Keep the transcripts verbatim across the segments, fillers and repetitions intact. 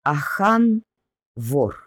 Ахан – вор.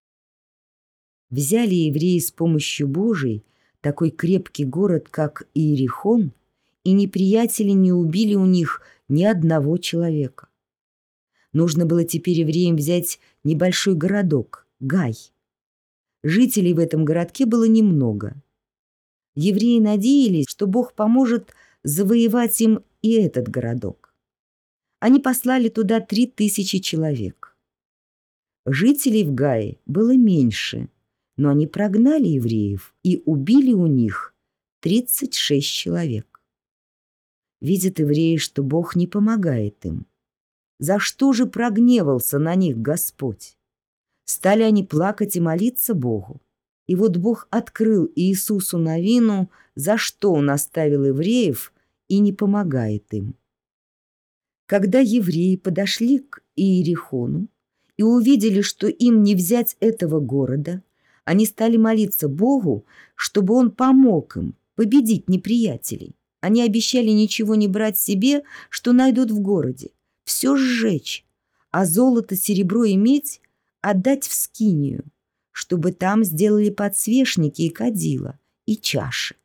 Взяли евреи с помощью Божией такой крепкий город, как Иерихон, и неприятели не убили у них ни одного человека. Нужно было теперь евреям взять небольшой городок – Гай. Жителей в этом городке было немного. Евреи надеялись, что Бог поможет завоевать им и этот городок. Они послали туда три тысячи человек. Жителей в Гае было меньше, но они прогнали евреев и убили у них тридцать шесть человек. Видят евреи, что Бог не помогает им. За что же прогневался на них Господь? Стали они плакать и молиться Богу. И вот Бог открыл Иисусу Навину, за что Он оставил евреев и не помогает им. Когда евреи подошли к Иерихону и увидели, что им не взять этого города, они стали молиться Богу, чтобы Он помог им победить неприятелей. Они обещали ничего не брать себе, что найдут в городе, все сжечь, а золото, серебро и медь отдать в скинию, чтобы там сделали подсвечники и кадила, и чаши.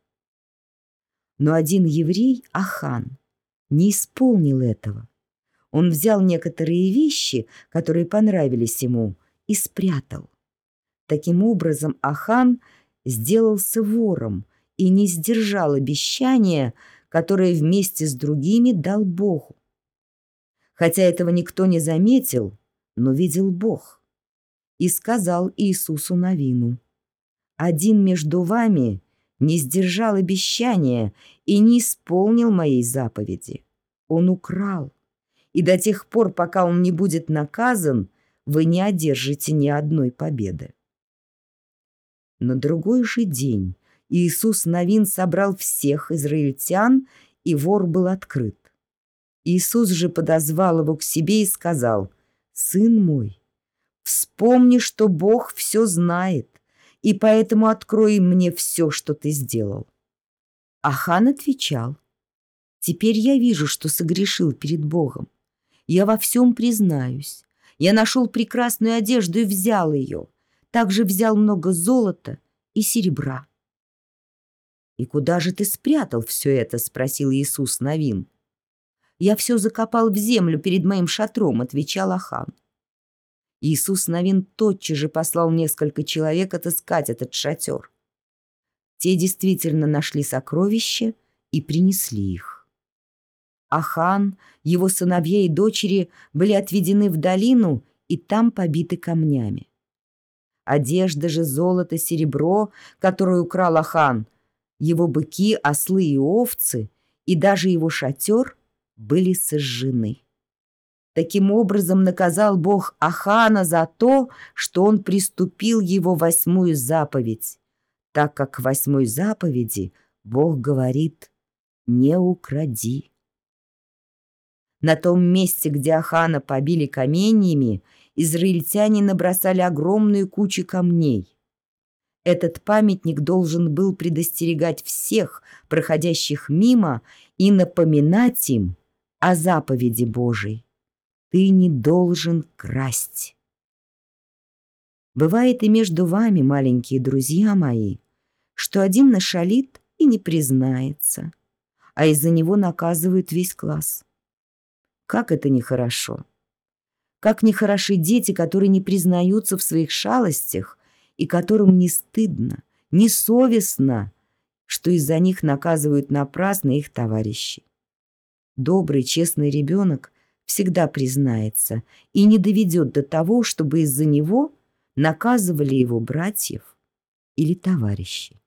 Но один еврей, Ахан, не исполнил этого. Он взял некоторые вещи, которые понравились ему, и спрятал. Таким образом, Ахан сделался вором и не сдержал обещания, которое вместе с другими дал Богу. Хотя этого никто не заметил, но видел Бог. И сказал Иисусу Навину: «Один между вами не сдержал обещания и не исполнил моей заповеди. Он украл. И до тех пор, пока он не будет наказан, вы не одержите ни одной победы». На другой же день Иисус Навин собрал всех израильтян, и вор был открыт. Иисус же подозвал его к себе и сказал: «Сын мой, вспомни, что Бог все знает, и поэтому открой мне все, что ты сделал». Ахан отвечал: «Теперь я вижу, что согрешил перед Богом. Я во всем признаюсь. Я нашел прекрасную одежду и взял ее. Также взял много золота и серебра». «И куда же ты спрятал все это?» — спросил Иисус Навин. «Я все закопал в землю перед моим шатром», — отвечал Ахан. Иисус Навин тотчас же послал несколько человек отыскать этот шатер. Те действительно нашли сокровища и принесли их. Ахан, его сыновья и дочери были отведены в долину и там побиты камнями. Одежда же, золото, серебро, которое украл Ахан, его быки, ослы и овцы, и даже его шатер были сожжены. Таким образом наказал Бог Ахана за то, что он приступил его восьмую заповедь, так как в восьмой заповеди Бог говорит: «Не укради». На том месте, где Ахана побили каменьями, израильтяне набросали огромные кучи камней. Этот памятник должен был предостерегать всех, проходящих мимо, и напоминать им о заповеди Божией: «Ты не должен красть». Бывает и между вами, маленькие друзья мои, что один нашалит и не признается, а из-за него наказывают весь класс. Как это нехорошо! Как нехороши дети, которые не признаются в своих шалостях и которым не стыдно, не совестно, что из-за них наказывают напрасно их товарищи. Добрый, честный ребенок всегда признается и не доведет до того, чтобы из-за него наказывали его братьев или товарищей.